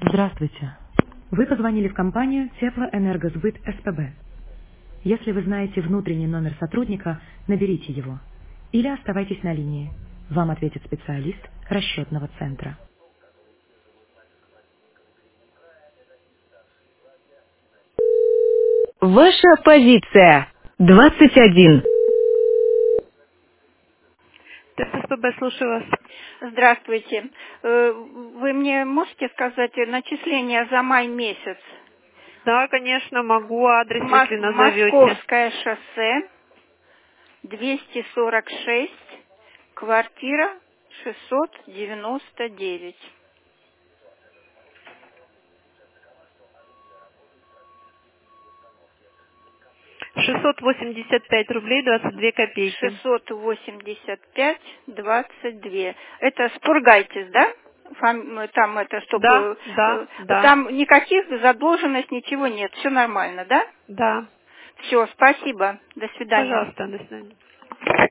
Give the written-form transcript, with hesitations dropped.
Здравствуйте. Вы позвонили в компанию Теплоэнергосбыт СПБ. Если вы знаете внутренний номер сотрудника, наберите его. Или оставайтесь на линии. Вам ответит специалист расчетного центра. Ваша позиция. 21. ТСПБ, слушаю вас. Здравствуйте. Вы мне можете сказать начисление за май месяц? Да, конечно, могу. Адрес, если назовете. Московское шоссе, 246, квартира 699. 685 рублей 22 копейки. 685,22. Это Спургайтис, да? Там это, Да, чтобы... да, да, Там никаких задолженностей, ничего нет. Все нормально, да? да. Все, спасибо. До свидания. Пожалуйста, до свидания.